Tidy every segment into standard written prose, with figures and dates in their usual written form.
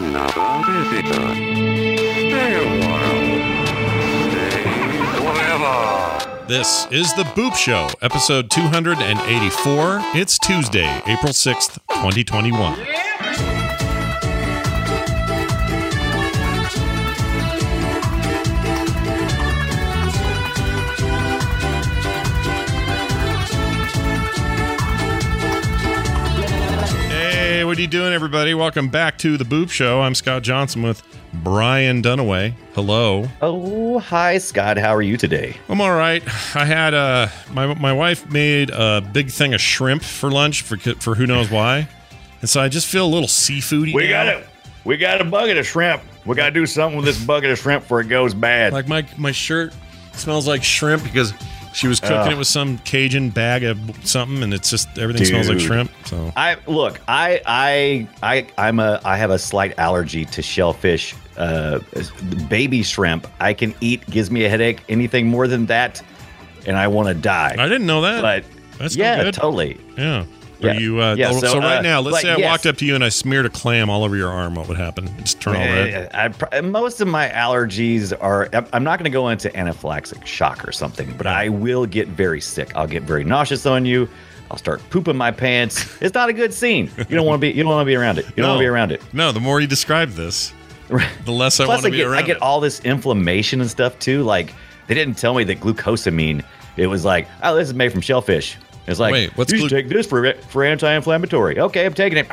Another visitor. Stay a while. Stay forever. This is The Boop Show, episode 284. It's Tuesday, April 6th, 2021. Hey, what are you doing, everybody? Welcome back to The Boop Show. I'm Scott Johnson with Brian Dunaway. Hello. Oh, hi, Scott. How are you today? I'm all right. I had my wife made a big thing of shrimp for lunch for who knows why, and so I just feel a little seafoody. We now. got a bucket of shrimp. We got to do something with this bucket of shrimp before it goes bad. Like my shirt smells like shrimp because she was cooking it with some Cajun bag of something, and it's just everything smells like shrimp. So I have a slight allergy to shellfish. Baby shrimp I can eat, gives me a headache. Anything more than that, and I want to die. I didn't know that. But that's yeah, good. Totally. Yeah. Yeah. Are you, Yeah, so right now, let's say I yes. walked up to you and I smeared a clam all over your arm. What would happen? Just turn all red. Most of my allergies are. I'm not going to go into anaphylactic shock or something, but I will get very sick. I'll get very nauseous on you. I'll start pooping my pants. It's not a good scene. You don't want to be. You don't want to be around it. You don't want to be around it. No, the more you describe this, the less I want to be around I get it. all this inflammation and stuff too. Like they didn't tell me that glucosamine. It was like, oh, this is made from shellfish. It's like, wait, what's you should take this for anti-inflammatory. Okay, I'm taking it.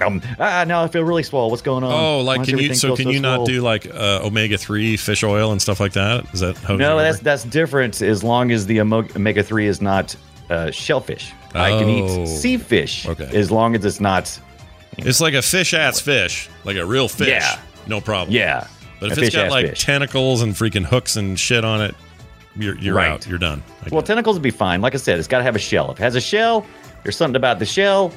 Now I feel really swole. What's going on? Oh, like Why does can you? everything So feel can you not swole? do like omega-3 fish oil and stuff like that? Is that how? No, that's different. As long as the omega-3 is not shellfish, I can eat sea fish. Okay. As long as it's not. It's like a fish-ass fish, like a real fish. Yeah. No problem. Yeah. But if a it's got fish-ass like fish. tentacles and freaking hooks and shit on it, you're Right. out. You're done. I Well, get it. tentacles would be fine. Like I said, it's got to have a shell. If it has a shell, there's something about the shell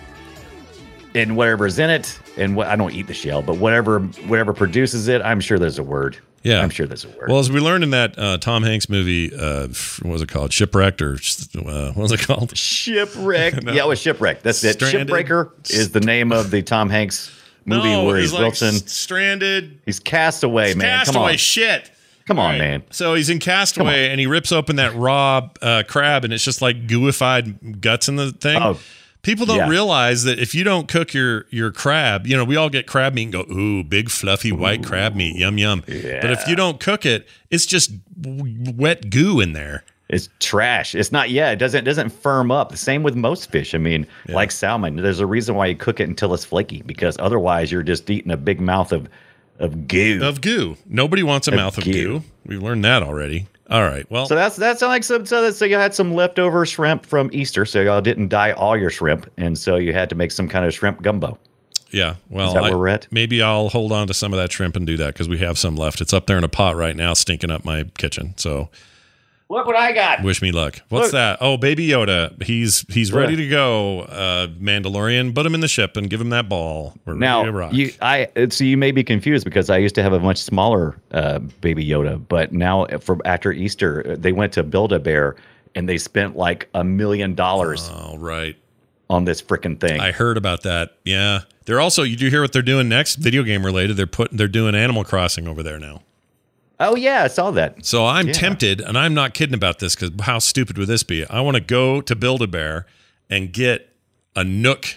and whatever's in it. And I don't eat the shell, but whatever produces it, I'm sure there's a word. Yeah. I'm sure there's a word. Well, as we learned in that Tom Hanks movie, what was it called? Shipwrecked, or what was it called? Shipwreck. No. Yeah, it was Shipwreck. That's it. Stranded. Shipbreaker is the name of the Tom Hanks movie No, where he's he's like Wilson. stranded. He's castaway, man. Castaway. Come on. Shit. Come on, Right. man. So he's in Castaway and he rips open that raw crab and it's just like gooified guts in the thing. Oh, People don't yeah. realize that if you don't cook your crab, you know, we all get crab meat and go, ooh, big fluffy white crab meat, yum yum. Yeah. But if you don't cook it, it's just wet goo in there. It's trash. It's not. Yeah, it doesn't firm up. The same with most fish. I mean, like salmon. There's a reason why you cook it until it's flaky, because otherwise you're just eating a big mouth of goo. Of goo. Nobody wants a mouth of goo. goo. We've learned that already. All right. Well, So that's like so you had some leftover shrimp from Easter, so y'all didn't dye all your shrimp, and so you had to make some kind of shrimp gumbo. yeah. Well, Is that where we're at? Maybe I'll hold on to some of that shrimp and do that because we have some left. It's up there in a pot right now, stinking up my kitchen. So Look what I got. wish me luck. What's Look. that? Oh, Baby Yoda. He's ready to go. Mandalorian. Put him in the ship and give him that ball. We're ready to Now rock. you may be confused because I used to have a much smaller Baby Yoda, but now after Easter they went to Build-A-Bear and they spent like $1 million Oh, right. on this freaking thing. I heard about that. Yeah. They're also. You do hear what they're doing next? Video game related. They're doing Animal Crossing over there now. Oh yeah, I saw that. So I'm tempted, and I'm not kidding about this because how stupid would this be? I want to go to Build-A-Bear and get a Nook,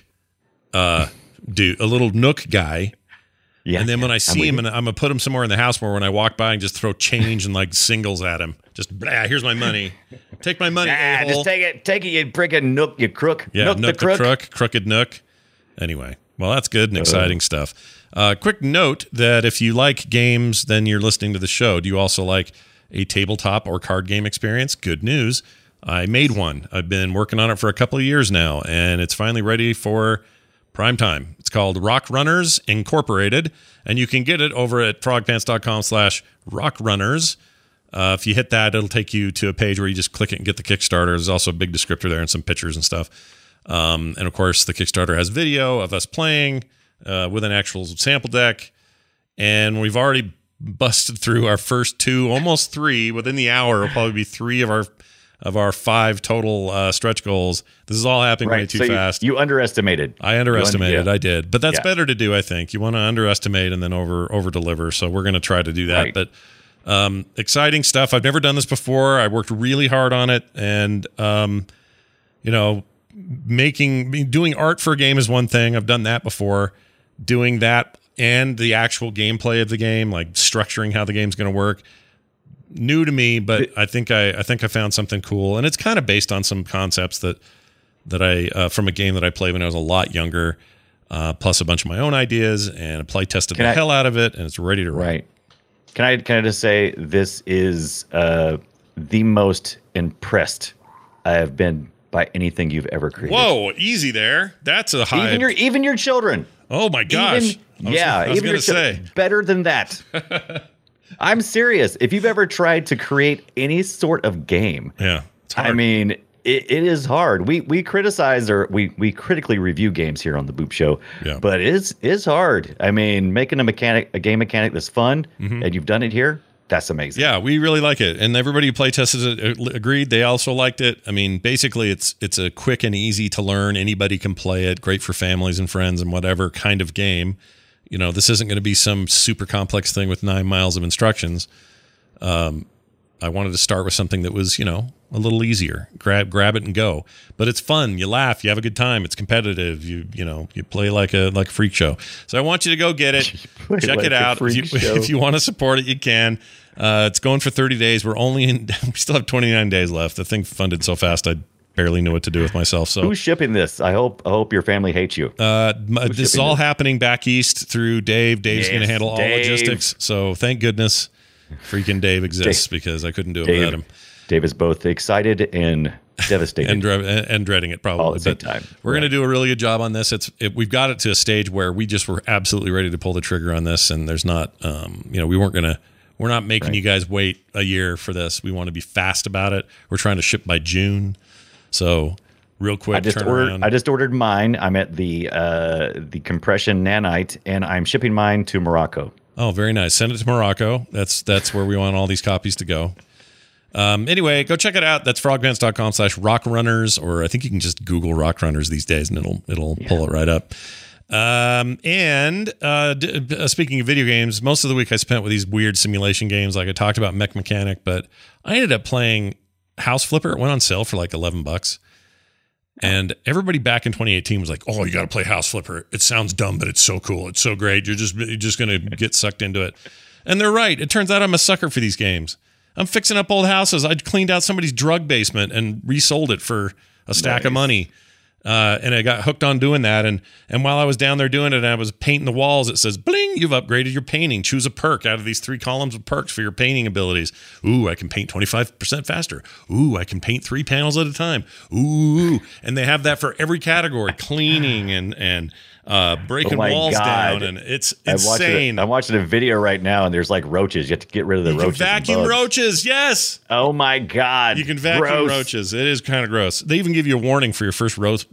a little Nook guy. Yeah, And then when I see him, and I'm gonna put him somewhere in the house where when I walk by and just throw change and like singles at him, just blah, here's my money. Take my money. a-hole. just take it, you freaking Nook, you crook. Yeah, Nook Nook the crook, crooked Nook. Anyway, well, that's good and exciting stuff. Quick note that if you like games, then you're listening to the show. Do you also like a tabletop or card game experience? Good news. I made one. I've been working on it for a couple of years now, and it's finally ready for prime time. It's called Rock Runners Incorporated, and you can get it over at frogpants.com/rockrunners. If you hit that, it'll take you to a page where you just click it and get the Kickstarter. There's also a big descriptor there and some pictures and stuff. And of course, the Kickstarter has video of us playing with an actual sample deck. And we've already busted through our first two, almost three. Within the hour, will probably be three of our of our 5 total stretch goals. This is all happening way too fast. You underestimated. I underestimated. I did, but that's Yeah. better to do. I think you want to underestimate and then over deliver. So we're going to try to do that. Right. But exciting stuff. I've never done this before. I worked really hard on it, and doing art for a game is one thing. I've done that before. Doing that and the actual gameplay of the game, like structuring how the game's going to work, new to me. But I think I found something cool, and it's kind of based on some concepts that I from a game that I played when I was a lot younger, plus a bunch of my own ideas, and I play tested the hell out of it, and it's ready to run. Right. Can I just say this is the most impressed I have been by anything you've ever created. Whoa, easy there. That's a high. Even your children. Oh my gosh. I was going to say better than that. I'm serious. If you've ever tried to create any sort of game, it's hard. I mean, it is hard. We criticize or we critically review games here on the Boop Show, but it is hard. I mean, making a game mechanic that's fun, and you've done it here. That's amazing. Yeah, we really like it, and everybody who play tested it agreed. They also liked it. I mean, basically, it's a quick and easy to learn. Anybody can play it. Great for families and friends and whatever kind of game. This isn't going to be some super complex thing with 9 miles of instructions. I wanted to start with something that was, a little easier. Grab it and go. But it's fun. You laugh. You have a good time. It's competitive. You play like a freak show. So I want you to go get it. Check it out. If you want to support it, you can. It's going for 30 days. We still have 29 days left. The thing funded so fast I barely knew what to do with myself. So who's shipping this? I hope your family hates you. This is all happening back east through Dave. Dave's going to handle all logistics. So thank goodness freaking Dave exists, because I couldn't do it without him. Dave is both excited and devastated and dreading it probably all at the same time. We're going to do a really good job on this. We've got it to a stage where we just were absolutely ready to pull the trigger on this, and there's not we're not making you guys wait a year for this. We want to be fast about it. We're trying to ship by June. So real quick, I just ordered mine. I'm at the compression nanite, and I'm shipping mine to Morocco. Oh, very nice. Send it to Morocco. That's where we want all these copies to go. Anyway, go check it out. That's frogpants.com/rockrunners, or I think you can just Google Rock Runners these days, and it'll pull it right up. Speaking of video games, most of the week I spent with these weird simulation games. Like I talked about Mech Mechanic, but I ended up playing House Flipper. It went on sale for like $11. And everybody back in 2018 was like, "Oh, you got to play House Flipper. It sounds dumb, but it's so cool. It's so great. You're just going to get sucked into it." And they're right. It turns out I'm a sucker for these games. I'm fixing up old houses. I cleaned out somebody's drug basement and resold it for a stack of money. And I got hooked on doing that. And while I was down there doing it, and I was painting the walls, it says, "Bling, you've upgraded your painting. Choose a perk out of these 3 columns of perks for your painting abilities." Ooh, I can paint 25% faster. Ooh, I can paint 3 panels at a time. Ooh. And they have that for every category: cleaning and breaking walls down. And it's insane. I'm watching a video right now, and there's like roaches. You have to get rid of the roaches. Vacuum roaches, yes. Oh my God. You can vacuum roaches. It is kind of gross. They even give you a warning for your first roach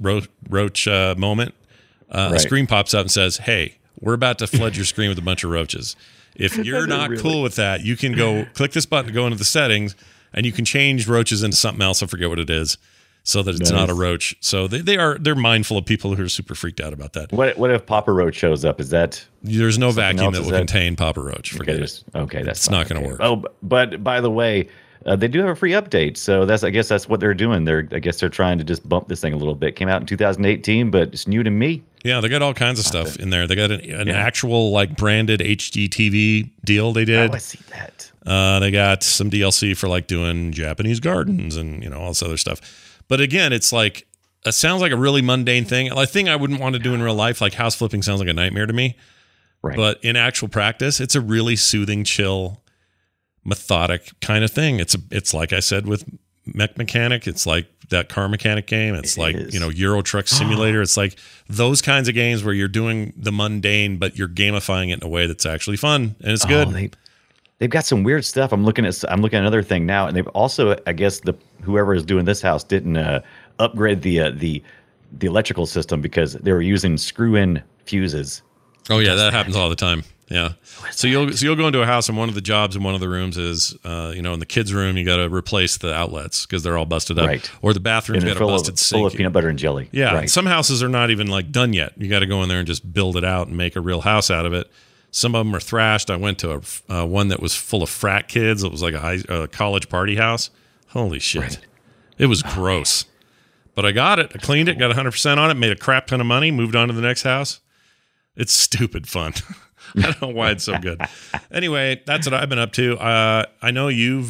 moment. A screen pops up and says, "Hey, we're about to flood your screen with a bunch of roaches. If you're not cool with that, you can go click this button to go into the settings, and you can change roaches into something else. I forget what it is, so that it's not a roach." So they're mindful of people who are super freaked out about that. What if Papa Roach shows up? Is that there's no vacuum that will contain Papa Roach? Forget it. Okay, that's not going to work. Oh, but by the way, they do have a free update, so I guess that's what they're doing. They're trying to just bump this thing a little bit. Came out in 2018, but it's new to me. Yeah, they got all kinds of stuff in there. They got an actual like branded HDTV deal they did. Oh, I see that. They got some DLC for like doing Japanese gardens and all this other stuff. But again, it's like it sounds like a really mundane thing. A thing I wouldn't want to do in real life. Like house flipping sounds like a nightmare to me. Right. But in actual practice, it's a really soothing, chill, methodic kind of thing. It's like I said with Mech Mechanic. It's like that car mechanic game. It's like Euro Truck Simulator. It's like those kinds of games where you're doing the mundane, but you're gamifying it in a way that's actually fun, and it's good. They've got some weird stuff. I'm looking at another thing now, and they've also, I guess, whoever is doing this house didn't upgrade the electrical system because they were using screw-in fuses. Oh yeah, that happens all the time. Yeah. So you'll go into a house, and one of the jobs in one of the rooms is, in the kids' room, you got to replace the outlets because they're all busted up. Right. Or the bathroom's got a busted sink. Full of peanut butter and jelly. Yeah. Right. Some houses are not even like done yet. You got to go in there and just build it out and make a real house out of it. Some of them are thrashed. I went to one that was full of frat kids. It was like a college party house. Holy shit. Right. It was gross. But I got it. I cleaned it, got 100% on it, made a crap ton of money, moved on to the next house. It's stupid fun. I don't know why it's so good. Anyway, that's what I've been up to. I know you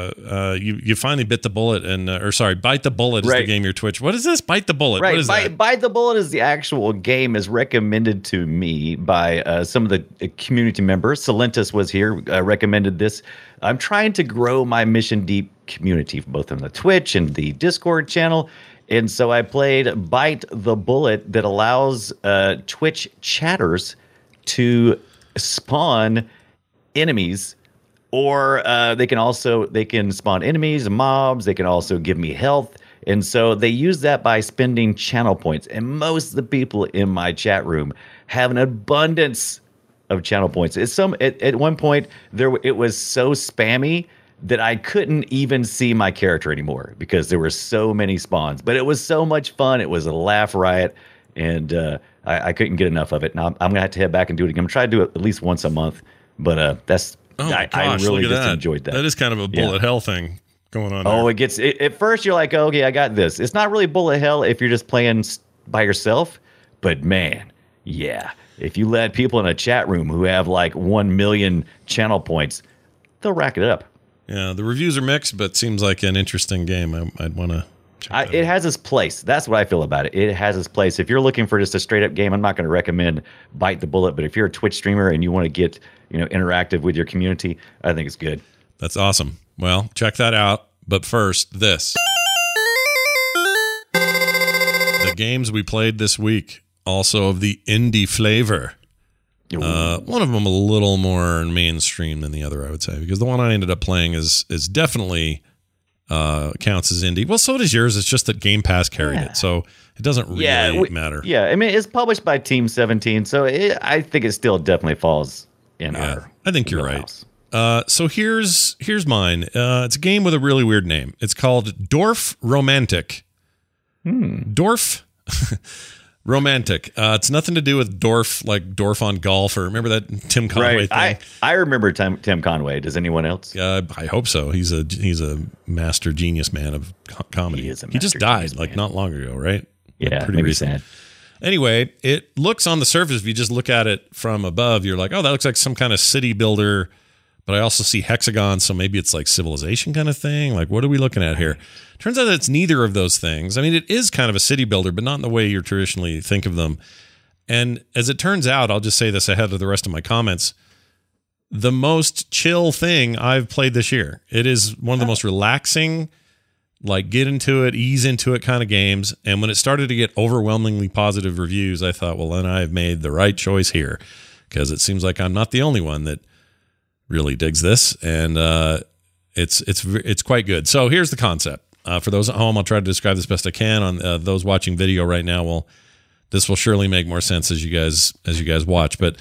finally bit the bullet Bite the Bullet is the game your Twitch. What is this? Bite the Bullet. Right. What is that? Bite the Bullet is the actual game, is recommended to me by some of the community members. Salentus was here, recommended this. I'm trying to grow my Mission Deep community, both on the Twitch and the Discord channel. And so I played Bite the Bullet, that allows Twitch chatters to spawn enemies, or they can spawn enemies and mobs. They can also give me health. And so they use that by spending channel points. And most of the people in my chat room have an abundance of channel points. At one point it was so spammy that I couldn't even see my character anymore because there were so many spawns. But it was so much fun. It was a laugh riot, and I couldn't get enough of it. Now I'm gonna have to head back and do it again. I'm trying to do it at least once a month. But that's I really just enjoyed that. That is kind of a bullet hell thing going on. Oh, there. At first you're like, okay, I got this. It's not really bullet hell if you're just playing by yourself. But man, yeah, if you let people in a chat room who have like 1 million channel points, they'll rack it up. Yeah, the reviews are mixed, but seems like an interesting game. I'd want to check it out. It has its place. That's what I feel about it. It has its place. If you're looking for just a straight up game, I'm not going to recommend Bite the Bullet. But if you're a Twitch streamer and you want to get interactive with your community, I think it's good. That's awesome. Well, check that out. But first, this. The games we played this week, also of the indie flavor. One of them a little more mainstream than the other, I would say, because the one I ended up playing is definitely counts as indie. Well, so does yours. It's just that Game Pass carried it, so it doesn't really matter. Yeah, I mean, it's published by Team 17, so I think it still definitely falls in our. I think you're right. So here's mine. It's a game with a really weird name. It's called Dorf Romantic. Dorf Romantic. It's nothing to do with Dorf, like Dorf on golf, or remember that Tim Conway thing? I remember Tim Conway. Does anyone else? I hope so. He's a master genius man of comedy. He just died not long ago, right? Yeah, pretty maybe recent. sad. Anyway, it looks on the surface, if you just look at it from above, you're like, oh, that looks like some kind of city builder. But I also see hexagons, so maybe it's like Civilization kind of thing. Like, what are we looking at here? Turns out that it's neither of those things. I mean, it is kind of a city builder, but not in the way you traditionally think of them. And as it turns out, I'll just say this ahead of the rest of my comments, the most chill thing I've played this year. It is one of the most relaxing, like get into it, ease into it kind of games. And when it started to get overwhelmingly positive reviews, I thought, well, then I've made the right choice here, because it seems like I'm not the only one that really digs this, and it's quite good. So here's the concept. For those at home, I'll try to describe this best I can. On those watching video right now, this will surely make more sense as you guys watch. But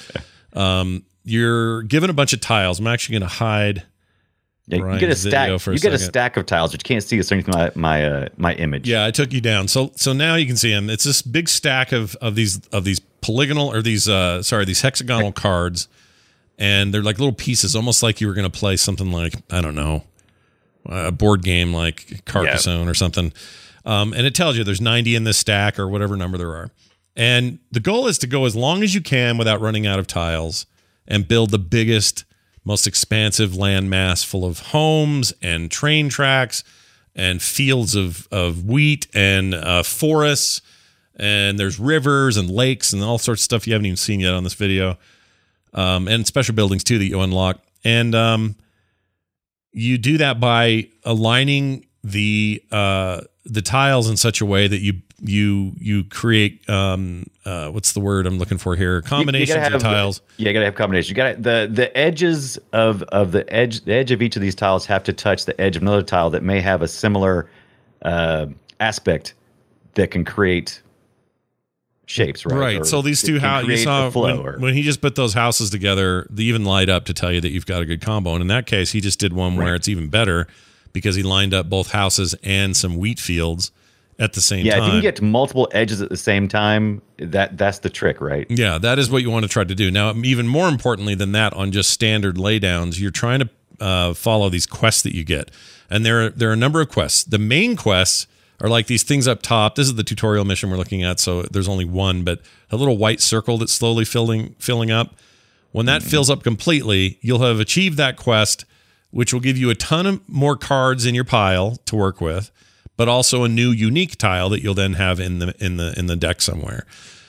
you're given a bunch of tiles. I'm actually going to hide. Yeah, you get a stack. You get a stack of tiles, but you can't see this underneath my image. Yeah, I took you down. So now you can see them. It's this big stack of these polygonal or these hexagonal cards. And they're like little pieces, almost like you were going to play something like, I don't know, a board game like Carcassonne or something. And it tells you there's 90 in this stack or whatever number there are. And the goal is to go as long as you can without running out of tiles and build the biggest, most expansive land mass full of homes and train tracks and fields of wheat and forests. And there's rivers and lakes and all sorts of stuff you haven't even seen yet on this video. And special buildings too that you unlock, and you do that by aligning the tiles in such a way that you create what's the word I'm looking for here? Combinations of tiles. Yeah, you gotta have combinations. You got the edges of the edge of each of these tiles have to touch the edge of another tile that may have a similar aspect that can create shapes, right? Right. Or So these two it can houses, you create saw the flow, when he just put those houses together, they even light up to tell you that you've got a good combo. And in that case, he just did one where it's even better because he lined up both houses and some wheat fields at the same time. Yeah, if you can get to multiple edges at the same time, that's the trick, right? Yeah, that is what you want to try to do. Now, even more importantly than that, on just standard laydowns, you're trying to follow these quests that you get. And there are a number of quests. The main quests are like these things up top. This is the tutorial mission we're looking at, so there's only one, but a little white circle that's slowly filling up. When that fills up completely, you'll have achieved that quest, which will give you a ton of more cards in your pile to work with, but also a new unique tile that you'll then have in the deck somewhere.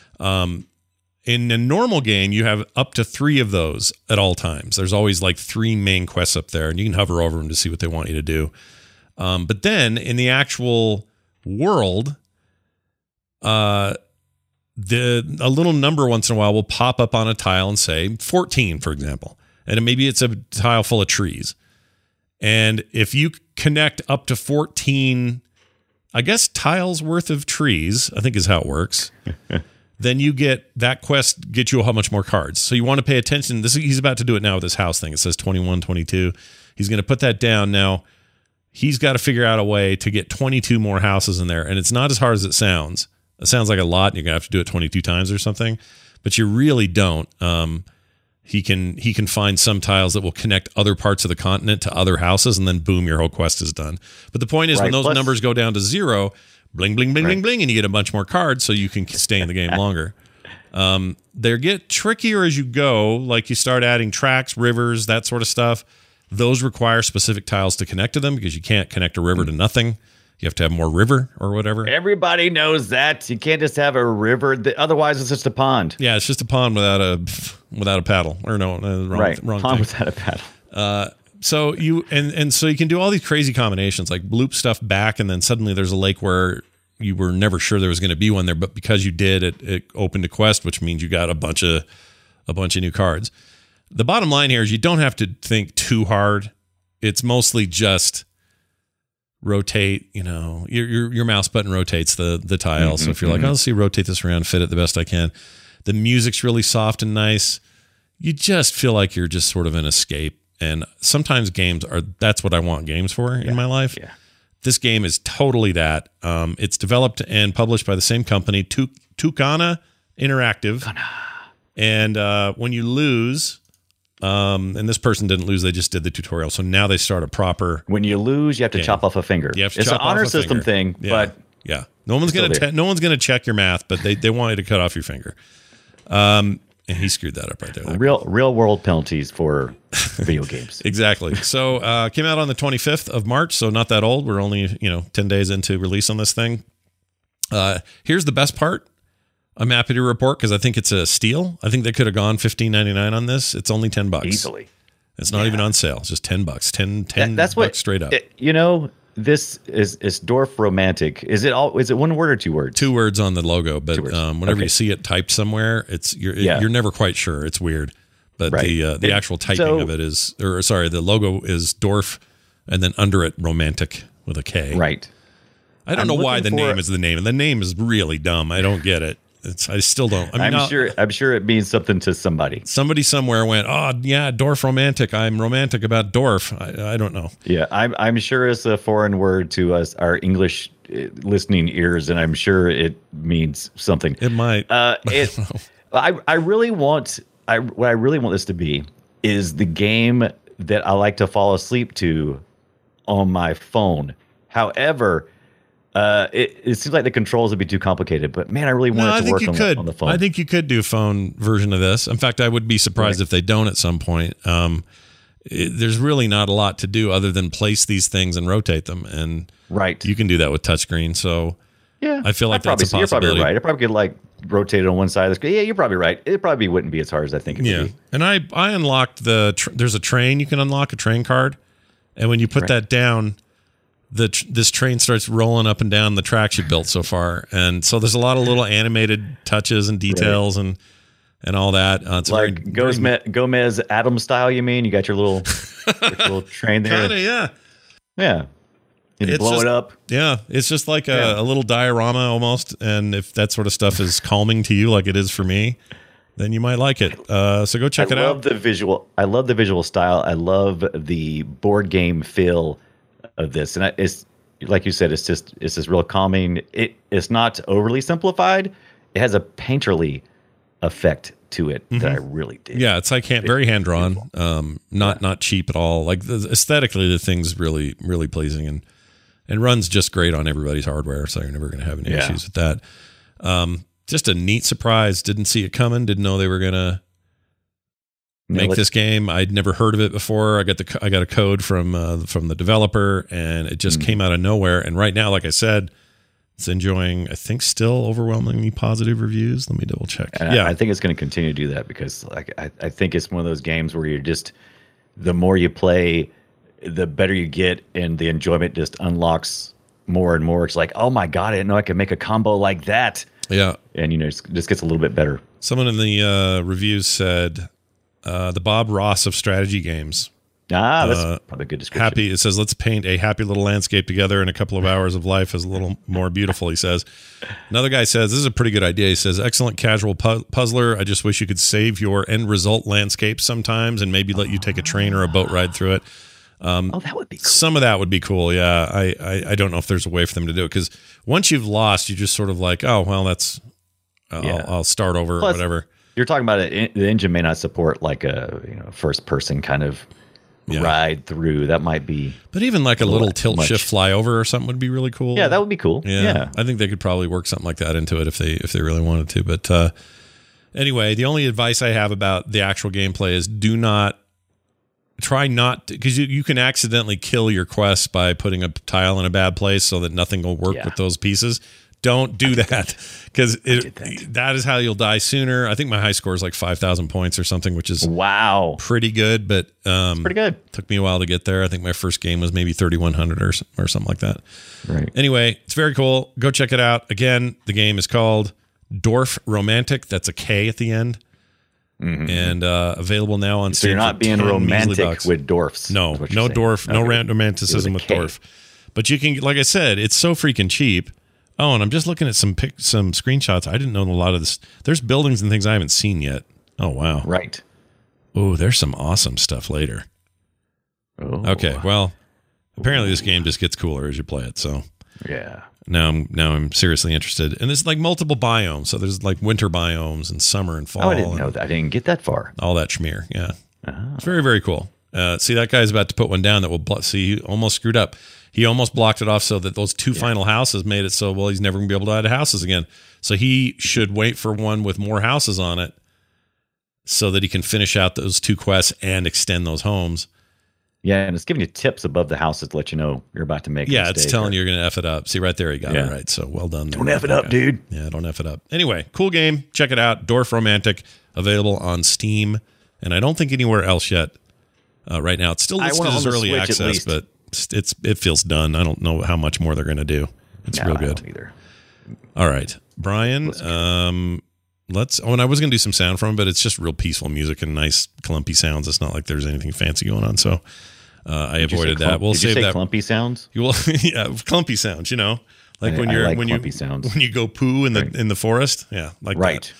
In a normal game, you have up to 3 of those at all times. There's always like 3 main quests up there, and you can hover over them to see what they want you to do. But then in the actual world, a little number once in a while will pop up on a tile and say 14, for example. And maybe it's a tile full of trees. And if you connect up to 14, I guess, tiles worth of trees, I think is how it works, then you get that quest, get you how much more cards. So you want to pay attention. He's about to do it now with this house thing. It says 21, 22. He's going to put that down. Now, he's got to figure out a way to get 22 more houses in there. And it's not as hard as it sounds. It sounds like a lot. And you're going to have to do it 22 times or something. But you really don't. He can find some tiles that will connect other parts of the continent to other houses, and then boom, your whole quest is done. But the point is, when those numbers go down to 0, bling, bling, bling, bling, bling, and you get a bunch more cards so you can stay in the game longer. They get trickier as you go. Like you start adding tracks, rivers, that sort of stuff. Those require specific tiles to connect to them because you can't connect a river to nothing. You have to have more river or whatever. Everybody knows that. You can't just have a river. Otherwise, it's just a pond. Yeah, it's just a pond without a paddle. Or no, wrong pond thing. without a paddle. So you so you can do all these crazy combinations, like loop stuff back, and then suddenly there's a lake where you were never sure there was going to be one there, but because you did, it opened a quest, which means you got a bunch of new cards. The bottom line here is you don't have to think too hard. It's mostly just rotate, your mouse button rotates the tile. So if you're like, let's see, rotate this around, fit it the best I can. The music's really soft and nice. You just feel like you're just sort of an escape. And sometimes that's what I want games for in my life. Yeah. This game is totally that. It's developed and published by the same company, Tucana Interactive. And when you lose, and this person didn't lose, they just did the tutorial. So now they start a proper. When you lose, you have to game. Chop off a finger. It's an honor system thing, but yeah, no one's gonna check your math, but they want you to cut off your finger. And he screwed that up right there. Real world penalties for video games. Exactly. So came out on the 25th of March, so not that old. We're only 10 days into release on this thing. Here's the best part. I'm happy to report because I think it's a steal. I think they could have gone $15.99 on this. It's only $10 easily. It's not even on sale. It's just $10. That's what straight up. This is Dorf Romantic. Is it one word or 2 words? 2 words on the logo, but whenever you see it typed somewhere, you're never quite sure. It's weird. But the actual typing of it is, the logo is Dorf, and then under it Romantic with a K. Right. I don't know why the name is the name, and the name is really dumb. I don't get it. I still don't. I'm sure it means something to somebody. Somebody somewhere went, oh yeah, Dorf Romantic. I'm romantic about Dorf. I don't know. Yeah, I'm sure it's a foreign word to us, our English listening ears, and I'm sure it means something. It might. I really want what I really want this to be is the game that I like to fall asleep to on my phone. However, it seems like the controls would be too complicated, but man, I really want it to work on the phone. I think you could do a phone version of this. In fact, I would be surprised if they don't at some point. There's really not a lot to do other than place these things and rotate them, and you can do that with touchscreen. So yeah, I feel like that's a possibility. You're probably right. I probably could rotate it on one side of the screen. Yeah, you're probably right. It probably wouldn't be as hard as I think it would be. And I unlocked there's a train. You can unlock a train card, and when you put that down, this train starts rolling up and down the tracks you built so far, and so there's a lot of little animated touches and details and all that. It's like Gomez Adams style. You mean you got your little train there? Kinda, yeah. Yeah. And you blow just, it up. Yeah, it's just like a little diorama almost. And if that sort of stuff is calming to you, like it is for me, then you might like it. So go check it out. I love the visual. I love the visual style. I love the board game feel of this, and it's like you said. It's just real calming. It's not overly simplified. It has a painterly effect to it that I really dig. Yeah, it's like very hand drawn. Not cheap at all. Like aesthetically, the thing's really really pleasing and runs just great on everybody's hardware. So you're never going to have any issues with that. Just a neat surprise. Didn't see it coming. Didn't know they were going to make this game. I'd never heard of it before. I got a code from the developer, and it just came out of nowhere. And right now, like I said, it's enjoying, I think, still overwhelmingly positive reviews. Let me double check. Yeah, I think it's going to continue to do that because I think it's one of those games where you're just, the more you play, the better you get, and the enjoyment just unlocks more and more. It's like, oh my God, I didn't know I could make a combo like that. Yeah. And, it just gets a little bit better. Someone in the reviews said, the Bob Ross of strategy games. That's probably a good description. It says, let's paint a happy little landscape together, and a couple of hours of life is a little more beautiful, he says. Another guy says, this is a pretty good idea. He says, excellent casual puzzler. I just wish you could save your end result landscape sometimes and maybe let you take a train or a boat ride through it. That would be cool. Some of that would be cool, yeah. I don't know if there's a way for them to do it, because once you've lost, you just sort of like, oh, well, that's I'll start over. Plus, or whatever. You're talking about it. The engine may not support like a first person kind of ride through. That might be. But even like a little tilt shift flyover or something would be really cool. Yeah, that would be cool. Yeah. I think they could probably work something like that into it if they really wanted to. But anyway, the only advice I have about the actual gameplay is try not to, because you can accidentally kill your quest by putting a tile in a bad place so that nothing will work with those pieces. Don't do that, because that is how you'll die sooner. I think my high score is like 5,000 points or something, which is pretty good. But it's pretty good. Took me a while to get there. I think my first game was maybe 3,100 or something like that. Right. Anyway, it's very cool. Go check it out. Again, the game is called Dwarf Romantic. That's a K at the end. Mm-hmm. And available now on Steam. So you're not being romantic with dwarfs. No dwarf, no romanticism with dwarf. But you can, like I said, it's so freaking cheap. Oh, and I'm just looking at some screenshots. I didn't know a lot of this. There's buildings and things I haven't seen yet. Oh, wow. Right. Oh, there's some awesome stuff later. Oh. Okay, well, apparently this game just gets cooler as you play it. So yeah. Now I'm seriously interested. And there's like multiple biomes. So there's like winter biomes and summer and fall. Oh, I didn't know that. I didn't get that far. All that schmear. Yeah. It's very, very cool. See, that guy's about to put one down that will see, he almost screwed up. He almost blocked it off so that those two final houses made it so, well, he's never going to be able to add houses again. So he should wait for one with more houses on it so that he can finish out those two quests and extend those homes. Yeah, and it's giving you tips above the houses to let you know you're about to make a mistake. It's telling you you're going to F it up. See, right there, he got it right. So well done. Don't F it up, dude. Yeah, don't F it up. Anyway, cool game. Check it out. Dwarf Romantic, available on Steam. And I don't think anywhere else yet right now. It's still listed as early access, but it feels done. I don't know how much more they're going to do. It's real good. I don't either. All right, Brian. And I was going to do some sound from it, but it's just real peaceful music and nice clumpy sounds. It's not like there's anything fancy going on. So I avoided that. We'll save that. Clumpy sounds. Clumpy sounds. Like when you go poo in the forest. Yeah, like right.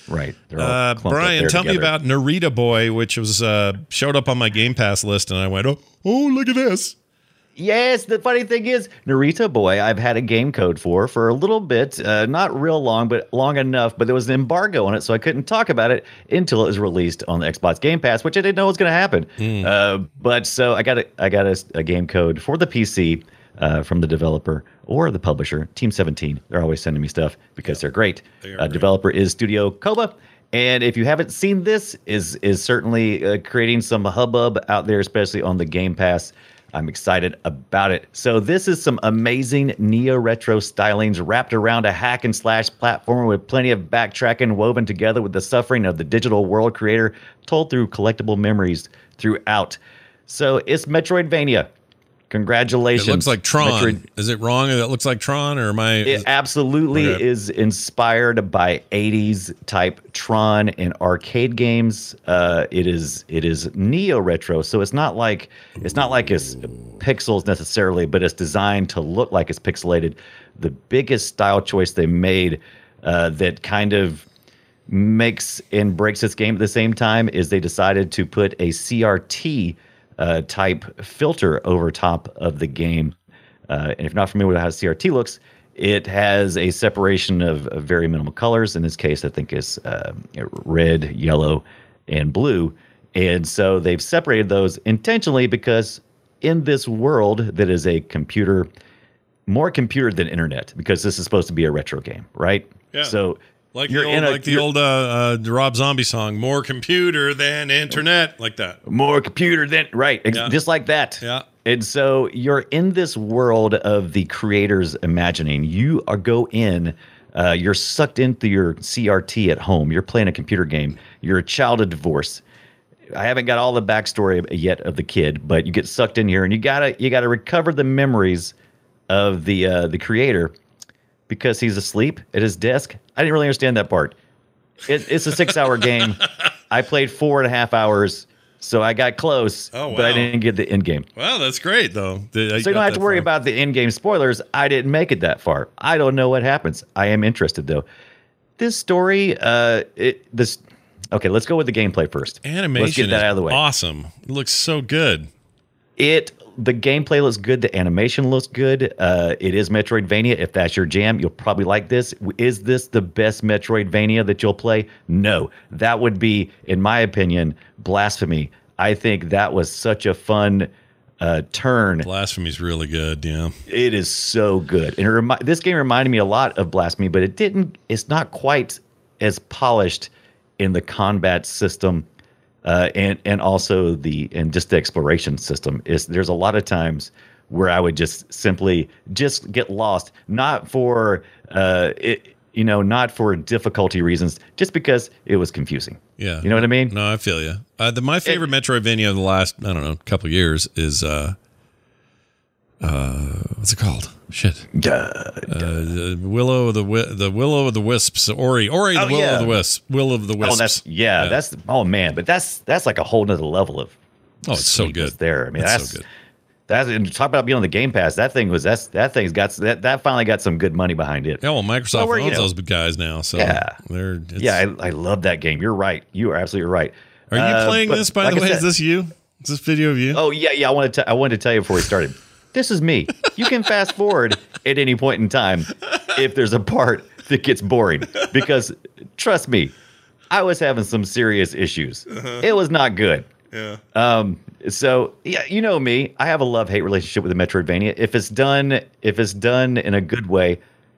Brian, tell me about Narita Boy, which was showed up on my Game Pass list, and I went, oh, look at this. Yes, the funny thing is, Narita Boy, I've had a game code for a little bit, not real long, but long enough. But there was an embargo on it, so I couldn't talk about it until it was released on the Xbox Game Pass, which I didn't know was going to happen. But so I got a game code for the PC from the developer or the publisher, Team 17. They're always sending me stuff because they're great. Developer is Studio Koba. And if you haven't seen this, is certainly creating some hubbub out there, especially on the Game Pass. I'm excited about it. So this is some amazing neo-retro stylings wrapped around a hack-and-slash platformer with plenty of backtracking woven together with the suffering of the digital world creator told through collectible memories throughout. So it's Metroidvania. Congratulations. It looks like Tron. Metroid- Is it wrong that it looks like Tron, or am I? It absolutely Okay. is inspired by 80s type Tron and arcade games. It is neo retro, so it's not like it's pixels necessarily, but it's designed to look like it's pixelated. The biggest style choice they made that kind of makes and breaks this game at the same time is they decided to put a CRT type filter over top of the game. And if you're not familiar with how CRT looks, it has a separation of very minimal colors. In this case, I think it's red, yellow, and blue. And so they've separated those intentionally because in this world that is a computer, more computer than internet, because this is supposed to be a retro game, right? Yeah. So Like you're the old Rob Zombie song, "More computer than internet," like that. more computer than right, Yeah. just like that. Yeah. And so you're in this world of the creator's imagining. You are go in, you're sucked into your CRT at home. You're playing a computer game. You're a child of divorce. I haven't got all the backstory yet of the kid, but you get sucked in here, and you gotta recover the memories of the creator because he's asleep at his desk. I didn't really understand that part. It's a 6-hour game. I played 4.5 hours, so I got close, Oh, but I wow. didn't get the end game. Well, that's great though. So you don't have to worry about the end game spoilers. I didn't make it that far. I don't know what happens. I am interested though. This story, okay, let's go with the gameplay first. animation. Let's get that is out of the way. Awesome. It looks so good. The gameplay looks good. The animation looks good. It is Metroidvania. If that's your jam, you'll probably like this. Is this the best Metroidvania that you'll play? No. That would be, in my opinion, blasphemy. I think that was such a fun turn. Blasphemy's really good. Yeah. It is so good. And this game reminded me a lot of Blasphemy, but it's not quite as polished in the combat system. And also just the exploration system. There's a lot of times where I would just simply get lost, not for not for difficulty reasons, just because it was confusing. Yeah. You know what I mean? No, I feel you. My favorite Metroidvania of the last, I don't know, couple of years is what's it called? Shit. Willow of the Willow of the Wisps. Ori the Will yeah. of the Wisps. Will of the Wisps. But that's like a whole nother level of It's so sweetness good. there. I mean, It's that's so good. and talk about being on the Game Pass. That thing's got that finally got some good money behind it. Yeah, well, Microsoft Well, owns those guys now, so Yeah. they're I love that game. You're right. You are absolutely right. Are you playing but this, by like the I way? said- Is this you? Is this video of you? Oh yeah. I wanted to tell you before we started. This is me. You can fast forward at any point in time if there's a part that gets boring, because trust me, I was having some serious issues. It was not good. Yeah. So yeah, you know me. I have a love-hate relationship with the Metroidvania. If it's done in a good way,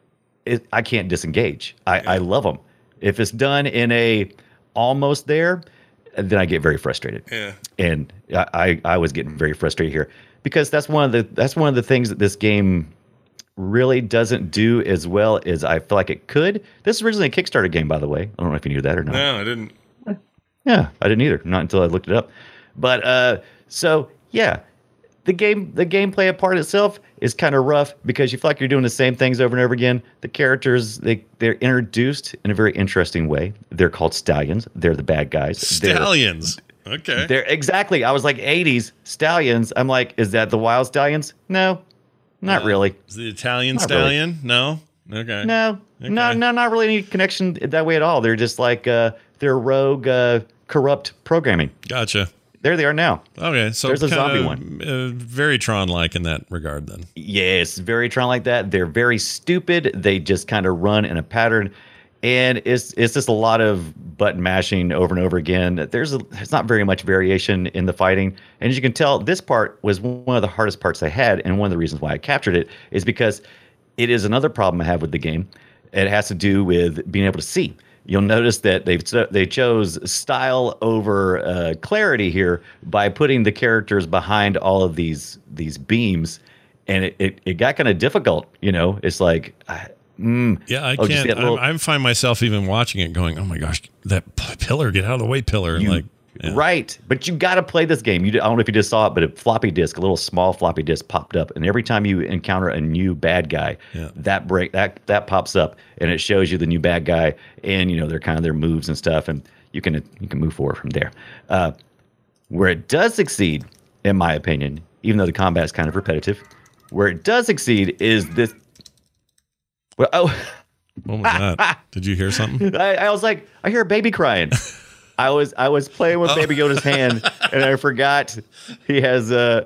I can't disengage. I love them. If it's done in a almost there, then I get very frustrated. Yeah. And I was getting very frustrated here because that's one of the things that this game really doesn't do as well as I feel like it could. This is originally a Kickstarter game, by the way. I don't know if you knew that or not. No, I didn't. Yeah, I didn't either. Not until I looked it up. But so yeah, the gameplay part itself is kind of rough because you feel like you're doing the same things over and over again. The characters they're introduced in a very interesting way. They're called stallions. They're the bad guys. Stallions. Okay. They're exactly. I was like 80s stallions. I'm like, is that the wild stallions? No, not really. Is the Italian Not really. stallion? No. Okay. No, Okay. no, not really any connection that way at all. They're just like they're rogue, corrupt programming. Gotcha. There they are now. Okay, so There's a kinda, zombie one. Very Tron-like in that regard, then. Yes, very Tron like that. They're very stupid. They just kind of run in a pattern, and it's just a lot of button mashing over and over again. There's not very much variation in the fighting, and as you can tell, this part was one of the hardest parts I had, and one of the reasons why I captured it is because it is another problem I have with the game. It has to do with being able to see. You'll notice that they chose style over clarity here by putting the characters behind all of these beams, and it got kind of difficult. You know, it's like, Yeah, I Oh, did you see can't. that little- I find myself even watching it going, "Oh my gosh, that pillar! Get out of the way, pillar!" And like, Yeah. Right. But you got to play this game. I don't know if you just saw it, but a floppy disk, a little small floppy disk popped up. And every time you encounter a new bad guy, that pops up and it shows you the new bad guy and, they're kind of their moves and stuff. And you can move forward from there. Where it does succeed, in my opinion, even though the combat is kind of repetitive, where it does succeed is this. Well, What was that? Did you hear something? I was like, I hear a baby crying. I was playing with Baby Yoda's hand, and I forgot he has a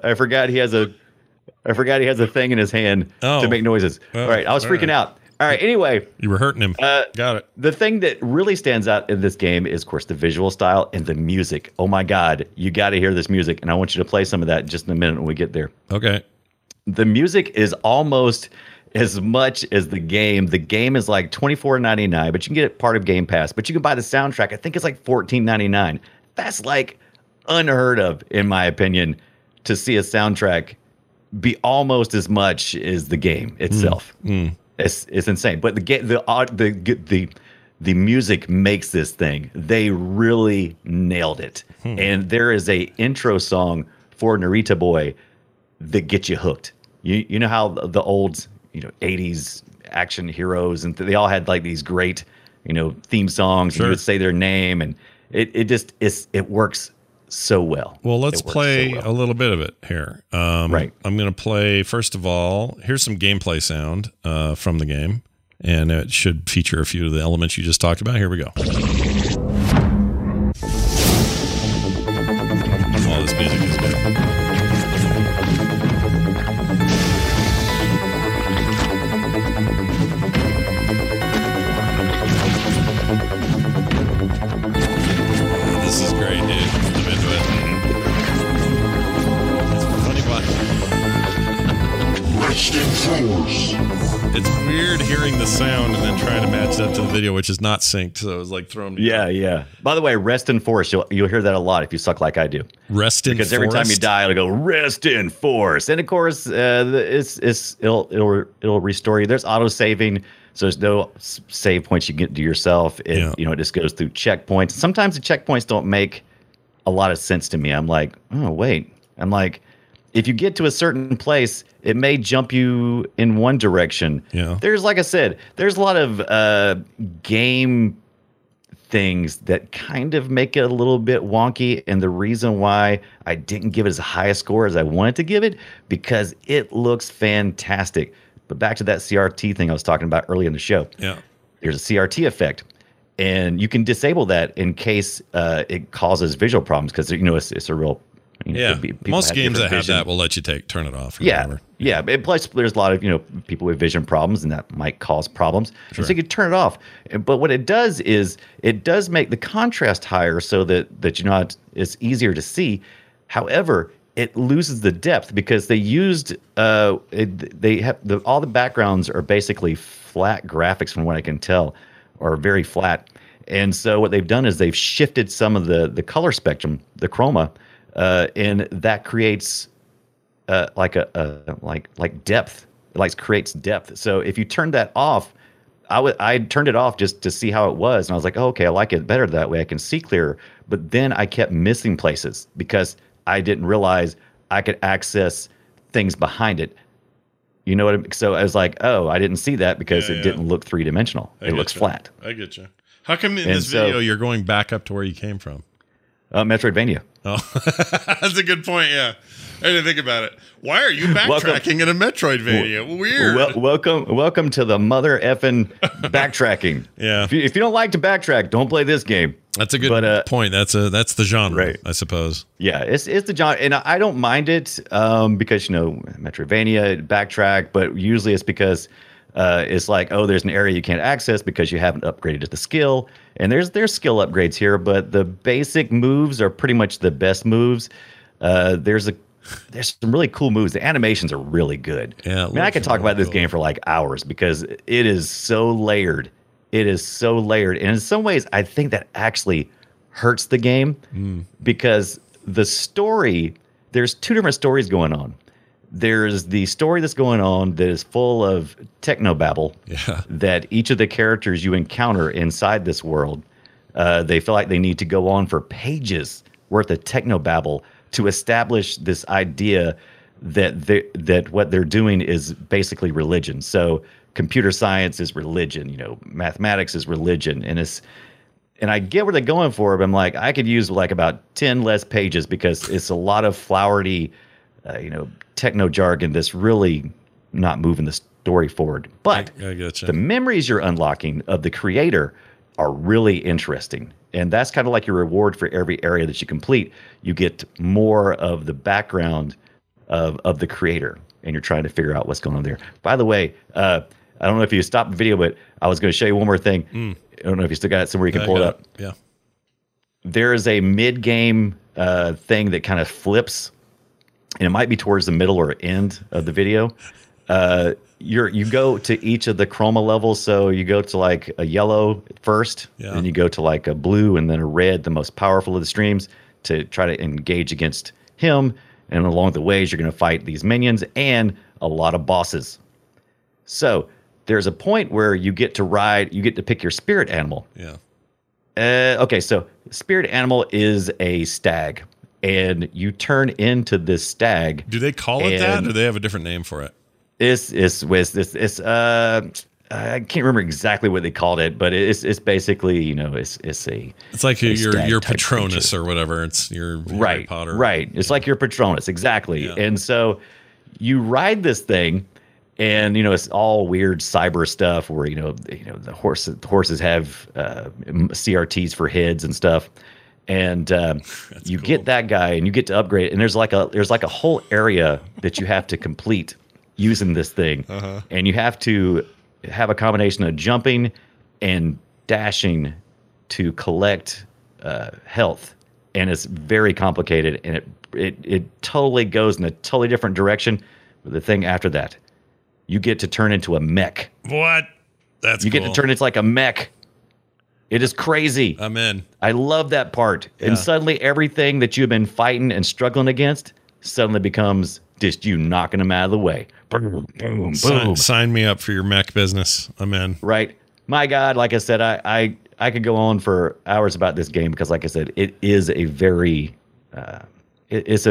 thing in his hand to make noises. All right, I was freaking out. All right, anyway, you were hurting him. Got it. The thing that really stands out in this game is, of course, the visual style and the music. Oh my God, you got to hear this music, and I want you to play some of that in just in a minute when we get there. Okay. The music is almost as much as the game. The game is like $24.99, but you can get it part of Game Pass. But you can buy the soundtrack. I think it's like $14.99. That's like unheard of, in my opinion, to see a soundtrack be almost as much as the game itself. It's insane. But the music makes this thing. They really nailed it. And there is a intro song for Narita Boy that gets you hooked. You know how the old 80s action heroes and they all had like these great theme songs. Sure. And you would say their name and it works so well. Well, let's play a little bit of it here. Right. I'm going to play, first of all, here's some gameplay sound from the game, and it should feature a few of the elements you just talked about. Here we go. Oh, this music is good. This is great, dude. I'm into it. It's funny, but it's weird hearing the sound and then trying to match that to the video, which is not synced. So it was like throwing. Yeah. By the way, rest in force. You'll hear that a lot if you suck like I do. Rest in force. Because every time you die, it'll go rest in force, and of course, it'll restore you. There's auto saving. So there's no save points you get to yourself. It just goes through checkpoints. Sometimes the checkpoints don't make a lot of sense to me. I'm like, oh, wait. I'm like, if you get to a certain place, it may jump you in one direction. Yeah. There's, like I said, there's a lot of game things that kind of make it a little bit wonky. And the reason why I didn't give it as high a score as I wanted to give it, because it looks fantastic. But back to that CRT thing I was talking about earlier in the show. Yeah. There's a CRT effect, and you can disable that in case it causes visual problems because it's a real. Most games that have that will let you turn it off. Yeah. And plus, there's a lot of people with vision problems, and that might cause problems. Sure. So you can turn it off. But what it does is it does make the contrast higher so that it's easier to see. However, it loses the depth because they used all the backgrounds are basically flat graphics from what I can tell, or very flat. And so what they've done is they've shifted some of the color spectrum, the chroma, and that creates like depth. It creates depth. So if you turn that off, I turned it off just to see how it was, and I was like, oh, okay, I like it better that way. I can see clearer. But then I kept missing places because I didn't realize I could access things behind it. You know what I mean? So I was like, oh, I didn't see that because it didn't look three-dimensional. It looks flat. I get you. How come in this video you're going back up to where you came from? Metroidvania. Oh, that's a good point, yeah. I didn't think about it. Why are you backtracking in a Metroidvania? Weird. Welcome to the mother effing backtracking. Yeah. If you don't like to backtrack, don't play this game. That's a good point. That's the genre, right? I suppose. Yeah, it's the genre, and I don't mind it because Metroidvania backtrack, but usually it's because it's like, oh, there's an area you can't access because you haven't upgraded the skill, and there's skill upgrades here, but the basic moves are pretty much the best moves. There's some really cool moves. The animations are really good. Yeah, I could talk about this game for like hours because it is so layered. It is so layered. And in some ways, I think that actually hurts the game because the story, there's two different stories going on. There's the story that's going on that is full of technobabble that each of the characters you encounter inside this world, they feel like they need to go on for pages worth of technobabble to establish this idea that what they're doing is basically religion. So computer science is religion, mathematics is religion, and I get where they're going for, but I'm like, I could use like about 10 less pages because it's a lot of flowery, techno jargon that's really not moving the story forward. But I getcha. The memories you're unlocking of the creator are really interesting. And that's kind of like your reward for every area that you complete. You get more of the background of the creator, and you're trying to figure out what's going on there. By the way, I don't know if you stopped the video, but I was going to show you one more thing. I don't know if you still got it somewhere you can pull it up. Yeah. There is a mid-game thing that kind of flips, and it might be towards the middle or end of the video. You go to each of the chroma levels, so you go to like a yellow first, then you go to like a blue, and then a red, the most powerful of the streams, to try to engage against him. And along the ways, you're going to fight these minions and a lot of bosses. So there's a point where you get to pick your spirit animal. Yeah. Okay, so spirit animal is a stag, and you turn into this stag. Do they call it that, or do they have a different name for it? I can't remember exactly what they called it, but it's basically, it's like your Patronus creature. Or whatever. It's your right, Harry Potter. Right. It's like your Patronus, exactly. Yeah. And so you ride this thing, and it's all weird cyber stuff where the horses have CRTs for heads and stuff, and you cool. get that guy and you get to upgrade it, and there's like a whole area that you have to complete using this thing, and you have to have a combination of jumping and dashing to collect health, and it's very complicated, and it totally goes in a totally different direction. But the thing after that, you get to turn into a mech. What? That's you cool. get to turn into like a mech. It is crazy. I'm in. I love that part. Yeah. And suddenly everything that you've been fighting and struggling against suddenly becomes just you knocking them out of the way. Boom, boom, boom. Sign me up for your mech business. I'm in. Right. My God, like I said, I could go on for hours about this game because, like I said, it is a very, there's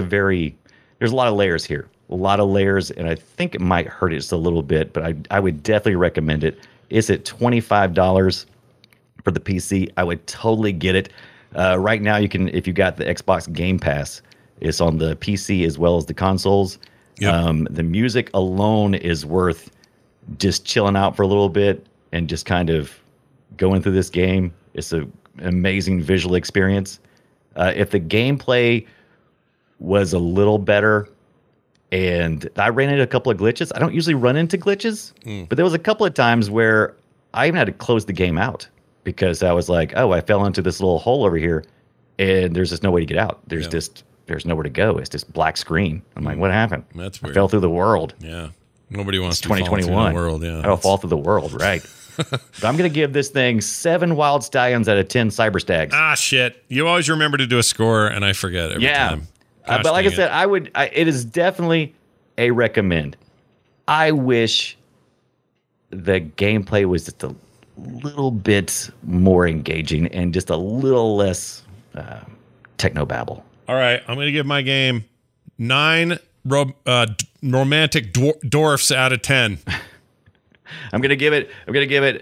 a lot of layers here. A lot of layers, and I think it might hurt it just a little bit, but I would definitely recommend it. It's at $25 for the PC. I would totally get it. Right now, you can, if you got the Xbox Game Pass, it's on the PC as well as the consoles. Yep. The music alone is worth just chilling out for a little bit and just kind of going through this game. It's an amazing visual experience. If the gameplay was a little better, and I ran into a couple of glitches. I don't usually run into glitches, but there was a couple of times where I even had to close the game out because I was like, oh, I fell into this little hole over here, and there's just no way to get out. There's nowhere to go. It's just black screen. I'm like, what happened? That's weird. I fell through the world. Yeah. Nobody wants to 2021. fall through the world. Yeah. I don't fall through the world, right? But I'm going to give this thing 7 wild stallions out of 10 cyber stags. Ah, shit. You always remember to do a score, and I forget every time. But like I said, it is definitely a recommend. I wish the gameplay was just a little bit more engaging and just a little less technobabble. All right, I'm going to give my game 9 romantic dwarfs out of 10. I'm going to give it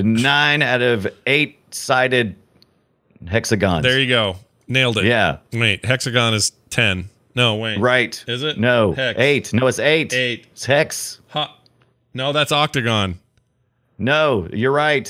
9 out of 8-sided hexagons. There you go. Nailed it. Yeah. Wait, hexagon is 10. No, wait. Right. Is it? No. Hex. 8. No, it's 8. 8. It's hex. Huh. No, that's octagon. No, you're right.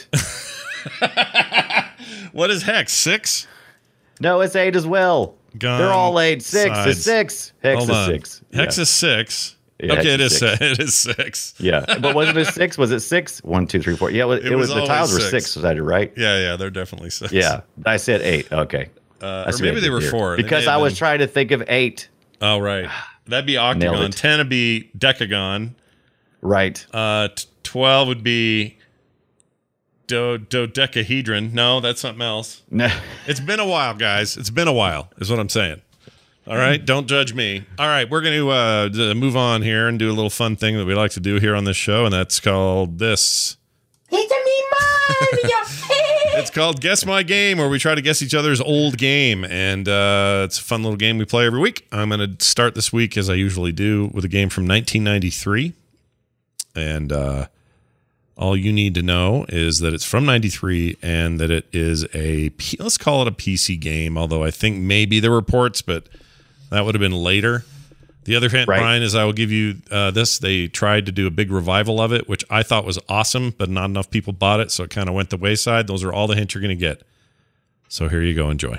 What is hex? 6? No, it's 8 as well. Gun They're all 8. 6 sides. is 6. Hex Hold is on. 6. Hex is 6. Yeah, okay, hex it is 6. Yeah, but wasn't it 6? Was it 6? 1, 2, 3, 4. Yeah, it was the tiles were 6 sided, right? Yeah, they're definitely 6. Yeah, I said 8. Okay. Or maybe they were 4. Because I was trying to think of 8. Oh, right. That'd be octagon. 10 would be decagon. Right. 12 would be dodecahedron. No, that's something else. No. It's been a while, guys. It's been a while, is what I'm saying. All right, don't judge me. All right, we're going to move on here and do a little fun thing that we like to do here on this show, and that's called this. It's called Guess My Game, where we try to guess each other's old game. And it's a fun little game we play every week. I'm going to start this week, as I usually do, with a game from 1993. And all you need to know is that it's from 93 and that it is let's call it a PC game, although I think maybe there were ports, but that would have been later. The other hint, Brian, is I will give you this. They tried to do a big revival of it, which I thought was awesome, but not enough people bought it, so it kind of went the wayside. Those are all the hints you're going to get. So here you go. Enjoy.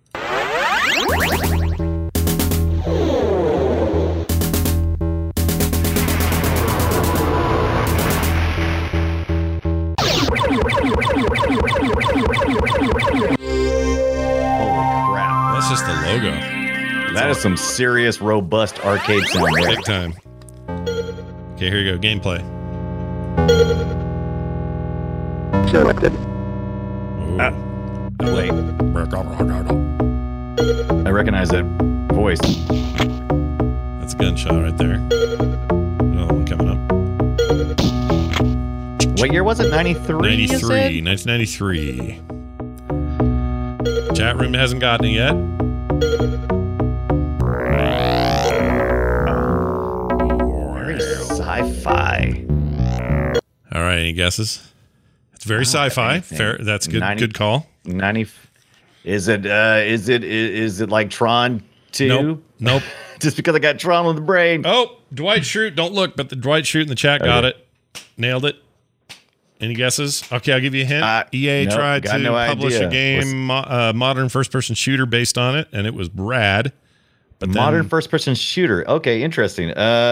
Holy crap. That's just the logo. That is some serious, robust arcade sound there. Big time. Okay, here you go. Gameplay. Selected. Wait. I recognize that voice. That's a gunshot right there. Another one coming up. What year was it? 93? 1993. Chat room hasn't gotten it yet. Very sci-fi. All right, any guesses? It's very sci-fi. Fair. That's good. Good call. 90. Is it like Tron 2? Nope. Just because I got Tron on the brain. Oh, Dwight Schrute. Don't look, but the Dwight Schrute in the chat got it. Nailed it. Any guesses? Okay, I'll give you a hint. EA tried to publish a game, modern first-person shooter based on it, and it was rad. But modern first-person shooter. Okay, interesting.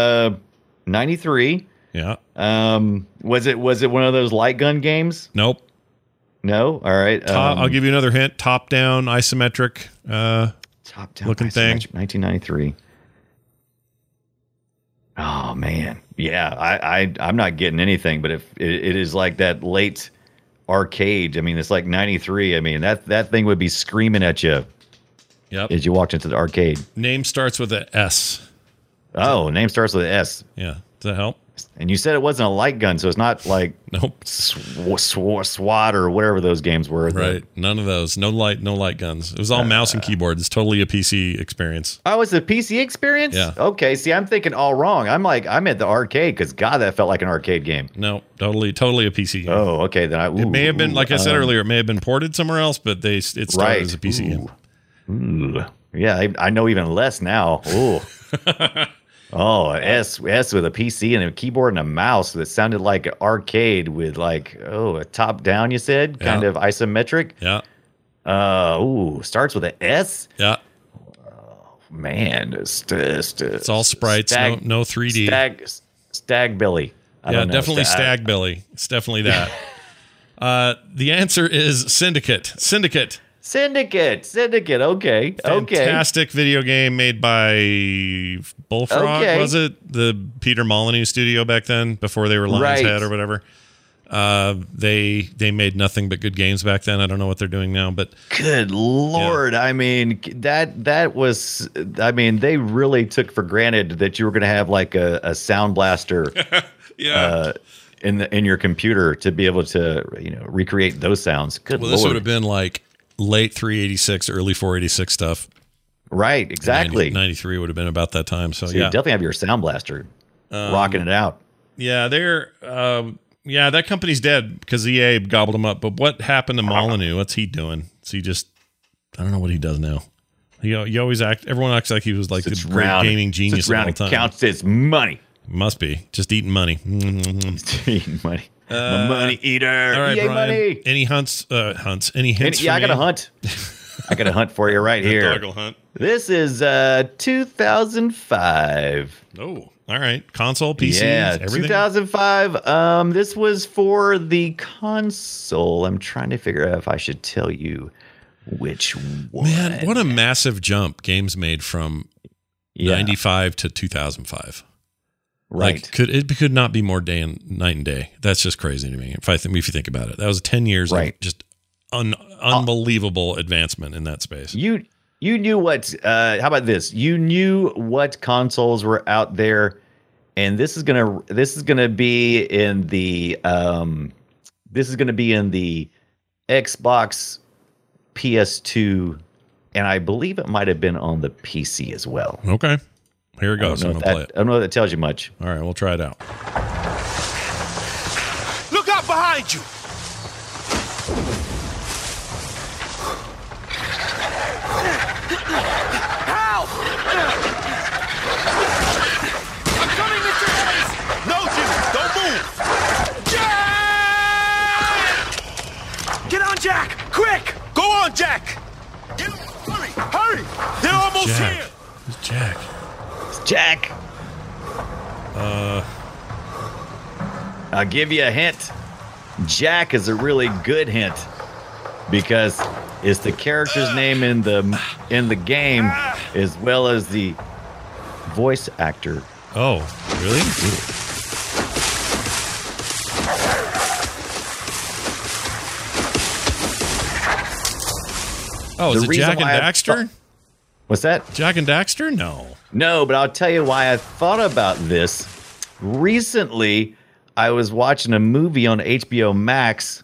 93. Yeah. Was it one of those light gun games? Nope. No. All right. I'll give you another hint. Top-down isometric. Top-down looking thing. 1993. Oh man, yeah. I'm not getting anything, but if it is like that late arcade, I mean, it's like 93. I mean, that thing would be screaming at you. Yep. As you walked into the arcade. Name starts with an S. Oh, name starts with an S. Yeah. Does that help? And you said it wasn't a light gun, so it's not like nope. SWAT or whatever those games were. Right. None of those. No light guns. It was all mouse and keyboard. It's totally a PC experience. Oh, it's a PC experience? Yeah. Okay. See, I'm thinking all wrong. I'm at the arcade because God, that felt like an arcade game. No, totally a PC game. Oh, okay. Then it may have been, like I said earlier, it may have been ported somewhere else, but it started as a PC game. Ooh. Yeah, I know even less now. Ooh. Oh, S with a PC and a keyboard and a mouse that sounded like an arcade with a top down. You said kind of isometric. Yeah. Starts with an S. Yeah. Oh man, it's all sprites. No 3D. Stag Billy. Yeah, definitely Stag Billy. It's definitely that. The answer is Syndicate. Syndicate. Okay. Fantastic video game made by Bullfrog. Okay. Was it the Peter Molyneux studio back then before they were Lion's Head or whatever? They made nothing but good games back then. I don't know what they're doing now, but good Lord. Yeah. I mean, that was, I mean, they really took for granted that you were going to have like a sound blaster. Yeah. In your computer to be able to, recreate those sounds. Good Lord. This would have been like late 386, early 486 stuff. Right, exactly. 93 would have been about that time. So you definitely have your sound blaster rocking it out. Yeah, that company's dead because EA gobbled them up. But what happened to Molyneux? What's he doing? Is he just, I don't know what he does now. Everyone acts like he was like the great gaming genius of all time. Counts his money. Must be. Just eating money. Eating money. Money eater. All right, Yay, Brian. Money. Any hunts? Any hints? I got a hunt. I got a hunt for you right here. Doggle hunt. This is 2005. Oh, all right. Console, PC, everything. 2005. This was for the console. I'm trying to figure out if I should tell you which one. Man, what a massive jump games made from 95 to 2005. Right. Like, it could not be more night and day. That's just crazy to me. If you think about it, that was 10 years of just unbelievable advancement in that space. You knew what? How about this? You knew what consoles were out there, and this is gonna be in the This is going to be in the Xbox, PS2, and I believe it might have been on the PC as well. Okay. Here it goes. I'm going to play it. I don't know if that tells you much. All right, we'll try it out. Look out behind you! Help! I'm coming at your face! No, Jimmy, don't move! Jack! Get on, Jack! Quick! Go on, Jack! Get on, hurry! Hurry! They're almost Jack. here! Who's Jack? It's Jack. I'll give you a hint. Jack is a really good hint because it's the character's name in the game as well as the voice actor. Oh, really? Oh, is The it reason Jack and why I Daxter? What's that? Jack and Daxter? No. No, but I'll tell you why I thought about this. Recently, I was watching a movie on HBO Max,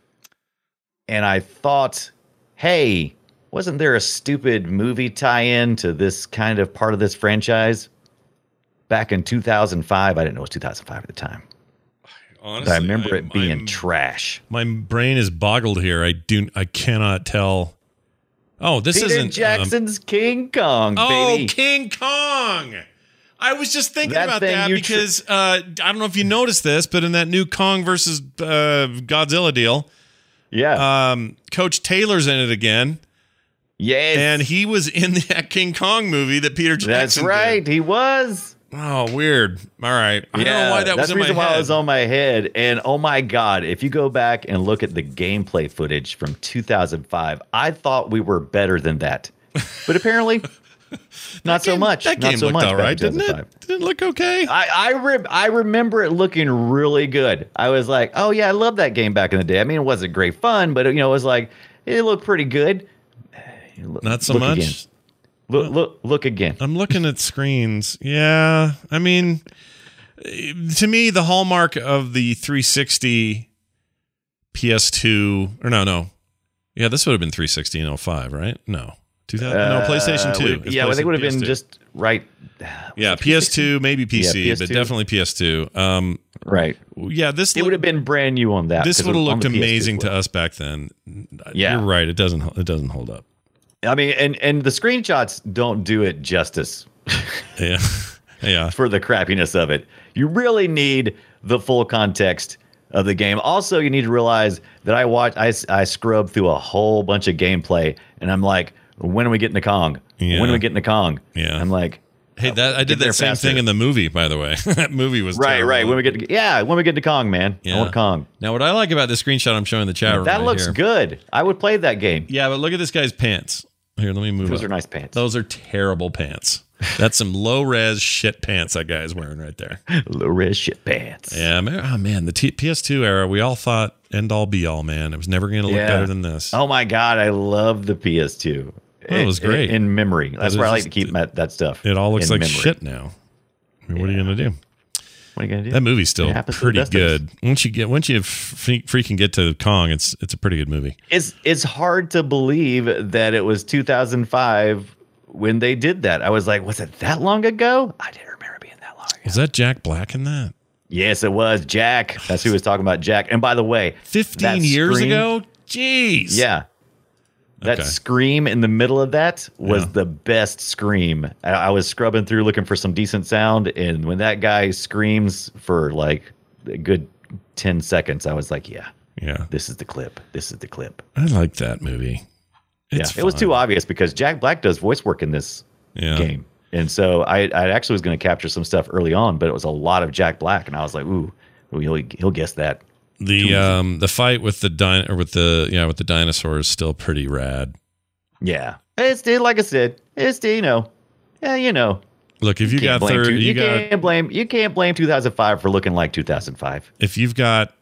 and I thought, hey, wasn't there a stupid movie tie-in to this kind of part of this franchise? Back in 2005, I didn't know it was 2005 at the time. Honestly, But I remember it being trash. My brain is boggled here. I cannot tell. Oh, this Peter isn't Jackson's King Kong, Oh, baby. King Kong. I was just thinking That about thing that you because I don't know if you noticed this, but in that new Kong versus Godzilla deal, Yeah. Coach Taylor's in it again, yes. and he was in that King Kong movie that Peter Jackson That's right. did. He was. Oh, weird. All right. I don't know why that was that's in the my reason why head. it was on my head. And oh my God, if you go back and look at the gameplay footage from 2005, I thought we were better than that. But apparently, not so much. That Not game so looked much all back in right, didn't 2005. it? Didn't it look okay? I remember it looking really good. I was like, oh yeah, I love that game back in the day. I mean, it wasn't great fun, but it was like it looked pretty good. Not so Look much. again. Look again. I'm looking at screens. Yeah. I mean, to me, the hallmark of the 360 PS2, or no. Yeah, this would have been 360 in 05, right? No. 2000, no, PlayStation 2. It's Yeah, I think it would have been PS2. just right. Yeah, PS2, maybe PC, Yeah, but PS2. definitely PS2. Right. Yeah, this It would have been brand new on that. this 'cause would have it was on looked the PS2 amazing flip. to us back then. Yeah. You're right. It doesn't hold up. I mean, and the screenshots don't do it justice Yeah. Yeah. for the crappiness of it. You really need the full context of the game. Also, you need to realize that I scrubbed through a whole bunch of gameplay, and I'm like, when are we getting to Kong? Yeah. When are we getting to Kong? Yeah. I'm like, Hey, I Get did there that same faster. thing in the movie, by the way. That movie was right. terrible. When we get to Kong, man. Yeah. I want Kong. Now, what I like about this screenshot I'm showing the chat room That right looks here- good. I would play that game. Yeah, but look at this guy's pants. Here, let me move. Those up. are nice pants. Those are terrible pants. That's some low res shit pants that guy is wearing right there. Low res shit pants. Yeah, man. Oh man, the PS2 era, we all thought end all be all, man. It was never going to look Yeah. better than this. Oh my God, I love the PS2. Oh, it was great. In memory. That's It where I was like to keep that stuff. It all looks in like memory. shit now. I mean, what are you going to do? What are you gonna do? That movie's still It happens to the pretty best of us. good. Once you freaking get to Kong, it's a pretty good movie. It's hard to believe that it was 2005 when they did that. I was like, was it that long ago? I didn't remember it being that long ago. Was that Jack Black in that? Yes, it was Jack. That's who was talking about Jack. And by the way, 15 that years scream- ago? Jeez. Yeah. That Okay. scream in the middle of that was Yeah. the best scream. I was scrubbing through looking for some decent sound, and when that guy screams for like a good 10 seconds, I was like, yeah, Yeah. this is the clip. This is the clip. I like that movie. It's It was fun. too obvious because Jack Black does voice work in this Yeah. game. And so I actually was going to capture some stuff early on, but it was a lot of Jack Black, and I was like, ooh, he'll guess that. The fight with the dinosaur is still pretty rad. Yeah. It's like I said, it's yeah, Look, if you got can't blame 30, you can't blame 2005 for looking like 2005. if you've got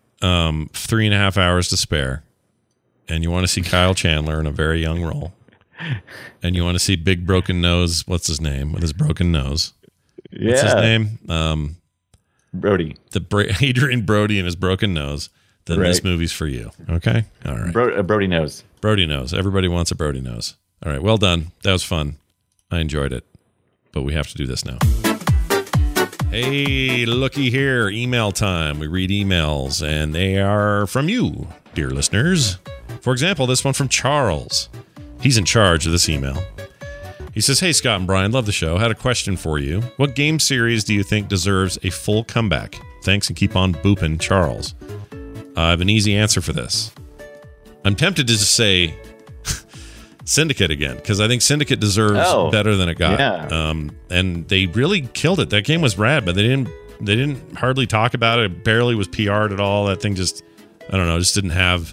3.5 hours to spare, and you want to see Kyle Chandler in a very young role, and you want to see Big Broken Nose, what's his name with his broken nose? Yeah. What's his name? Brody. Adrian Brody and his broken nose. then this Right. movie's for you. Okay? All right. Brody knows. Brody knows. Everybody wants a Brody knows. All right. Well done. That was fun. I enjoyed it. But we have to do this now. Hey, looky here. Email time. We read emails, and they are from you, dear listeners. For example, this one from Charles. He's in charge of this email. He says, hey, Scott and Brian, love the show. Had a question for you. What game series do you think deserves a full comeback? Thanks, and keep on booping, Charles. I have an easy answer for this. I'm tempted to just say Syndicate again, because I think Syndicate deserves better than it got. Yeah. And they really killed it. That game was rad, but they didn't hardly talk about it. It barely was PR'd at all. That thing just, I don't know, just didn't have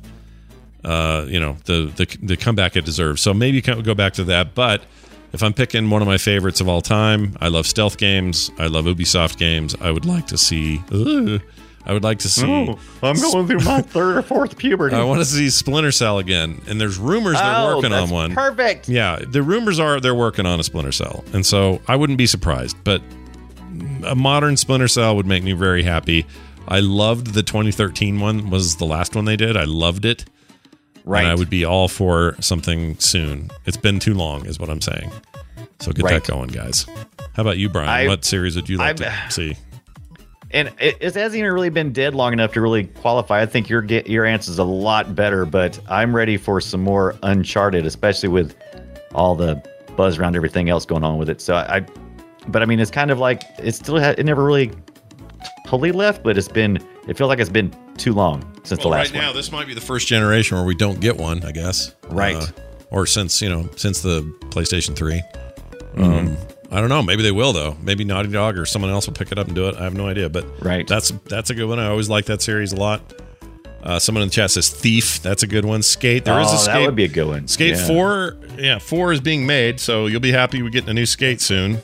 the comeback it deserves. So maybe go back to that. But if I'm picking one of my favorites of all time, I love stealth games. I love Ubisoft games. I would like to see. I'm going through my third or fourth puberty. I want to see Splinter Cell again, and there's rumors they're working on one. Perfect. Yeah, the rumors are they're working on a Splinter Cell, and so I wouldn't be surprised. But a modern Splinter Cell would make me very happy. I loved the 2013 one. Was the last one they did. I loved it. Right. And I would be all for something soon. It's been too long, is what I'm saying. So get that going, guys. How about you, Brian? What series would you like to see? And it hasn't even really been dead long enough to really qualify. I think your answer is a lot better, but I'm ready for some more Uncharted, especially with all the buzz around everything else going on with it. So but I mean, it's kind of like it never really totally left, but it feels like it's been too long since the last one. Right now, this might be the first generation where we don't get one, I guess. Right. Or since the PlayStation 3. Mm-hmm. I don't know. Maybe they will, though. Maybe Naughty Dog or someone else will pick it up and do it. I have no idea. But that's a good one. I always like that series a lot. Someone in the chat says Thief. That's a good one. Skate. There is a Skate. That would be a good one. Skate 4. Yeah, 4 is being made, so you'll be happy we're getting a new Skate soon.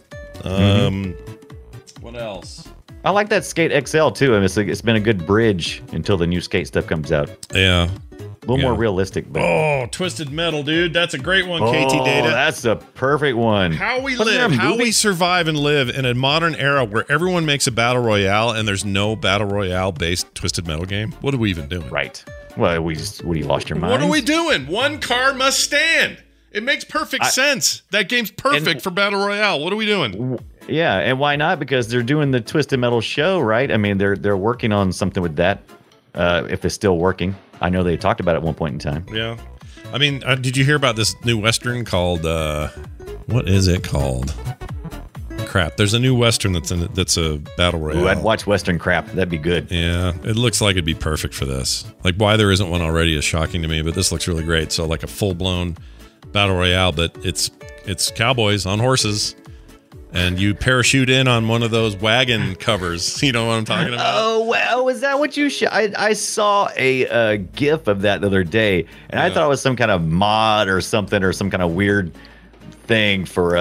What else? I like that Skate XL, too. I mean, it's been a good bridge until the new Skate stuff comes out. Yeah. A little more realistic. But. Twisted Metal, dude. That's a great one, KT Data. That's a perfect one. How we live, how we survive and live in a modern era where everyone makes a battle royale and there's no battle royale based Twisted Metal game. What are we even doing? Right. Well, you lost your mind? What are we doing? One car must stand. It makes perfect sense. That game's perfect for battle royale. What are we doing? Yeah, and why not? Because they're doing the Twisted Metal show, right? I mean, they're working on something with that. If it's still working. I know they talked about it at one point in time. Yeah. I mean, did you hear about this new Western called, what is it called? Crap. There's a new Western that's a battle royale. Ooh, I'd watch Western crap. That'd be good. Yeah. It looks like it'd be perfect for this. Like, why there isn't one already is shocking to me, but this looks really great. So, like a full-blown battle royale, but it's cowboys on horses. And you parachute in on one of those wagon covers. You know what I'm talking about? Oh, well, is that what you I saw a GIF of that the other day, and I thought it was some kind of mod or something, or some kind of weird thing for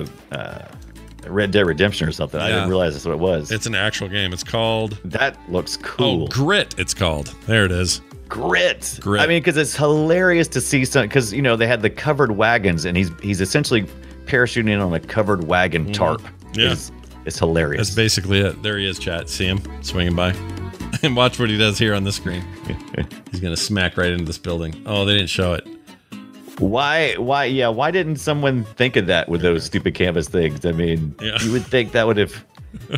Red Dead Redemption or something. I didn't realize that's what it was. It's an actual game. It's called... That looks cool. Oh, Grit, it's called. There it is. Grit. I mean, because it's hilarious to see some... Because, they had the covered wagons, and he's essentially... parachuting in on a covered wagon tarp. Yeah. It's hilarious. That's basically it. There he is, chat. See him swinging by? And watch what he does here on the screen. He's going to smack right into this building. Oh, they didn't show it. Why didn't someone think of that with those stupid canvas things? I mean, you would think that would have...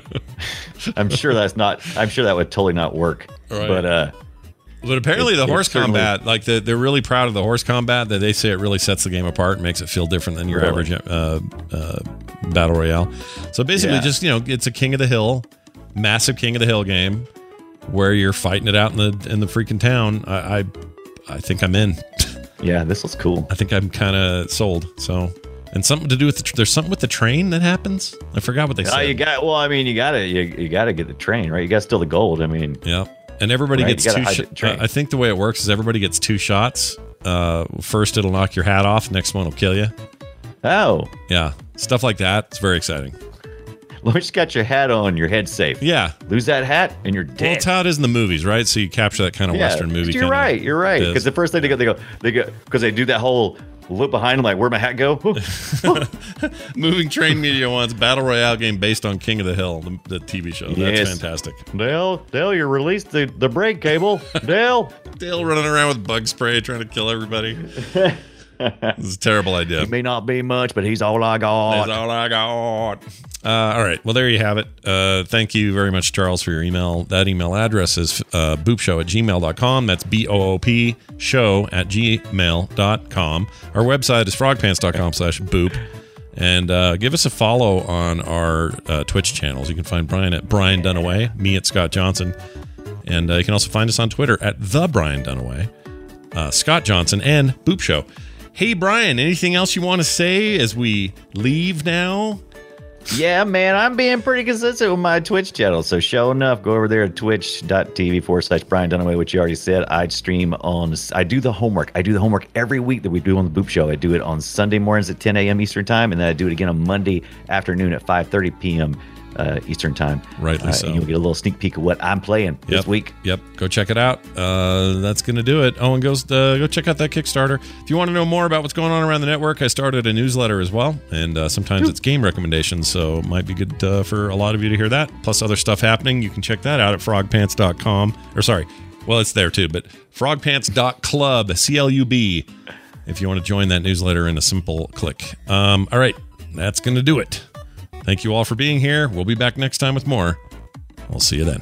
I'm sure that would totally not work. Right. But apparently the horse combat, like they're really proud of the horse combat. That they say it really sets the game apart and makes it feel different than your average battle royale. So basically, just it's a King of the Hill, massive King of the Hill game where you're fighting it out in the freaking town. I think I'm in. Yeah, this looks cool. I think I'm kind of sold. So. And something to do with there's something with the train that happens. I forgot what they said. You gotta get the train, right? You got to steal the gold. I mean, yeah. And everybody gets 2 shots. I think the way it works is everybody gets 2 shots. First, it'll knock your hat off. Next one will kill you. Oh. Yeah. Stuff like that. It's very exciting. Once you got your hat on, your head's safe. Yeah. Lose that hat, and you're dead. Well, it's how it is in the movies, right? So you capture that kind of Western movie. You're right. Because the first thing they go, because they do that whole look behind him like, where'd my hat go? Moving Train Media wants Battle Royale game based on King of the Hill, the TV show. That's Yes. fantastic. Dale, you released the brake cable. Dale. Dale running around with bug spray trying to kill everybody. This is a terrible idea. He may not be much, but he's all I got. That's all I got. All right. Well, there you have it. Thank you very much, Charles, for your email. That email address is boopshow@gmail.com. That's BOOP show@gmail.com. Our website is frogpants.com/boop. And give us a follow on our Twitch channels. You can find Brian at Brian Dunaway, me at Scott Johnson. And you can also find us on Twitter at The Brian Dunaway, Scott Johnson, and Boop Show. Hey, Brian, anything else you want to say as we leave now? Yeah, man, I'm being pretty consistent with my Twitch channel. So, show enough, go over there at twitch.tv/Brian Dunaway, which you already said. I do the homework. I do the homework every week that we do on the Boop Show. I do it on Sunday mornings at 10 a.m. Eastern Time, and then I do it again on Monday afternoon at 5:30 p.m. Eastern Time. Rightly so. And you'll get a little sneak peek of what I'm playing this week. Yep. Go check it out. That's going to do it. Oh, and go check out that Kickstarter. If you want to know more about what's going on around the network, I started a newsletter as well. And sometimes it's game recommendations, so it might be good for a lot of you to hear that. Plus other stuff happening. You can check that out at frogpants.com. Or sorry. Well, it's there too, but frogpants.club, CLUB, if you want to join that newsletter in a simple click. All right. That's going to do it. Thank you all for being here. We'll be back next time with more. We'll see you then.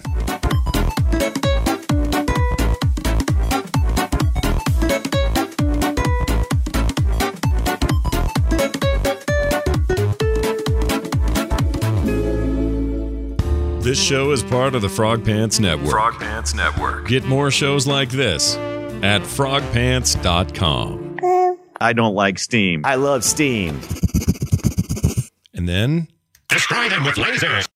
This show is part of the Frog Pants Network. Frog Pants Network. Get more shows like this at frogpants.com. I don't like Steam. I love Steam. And then Destroy them with lasers.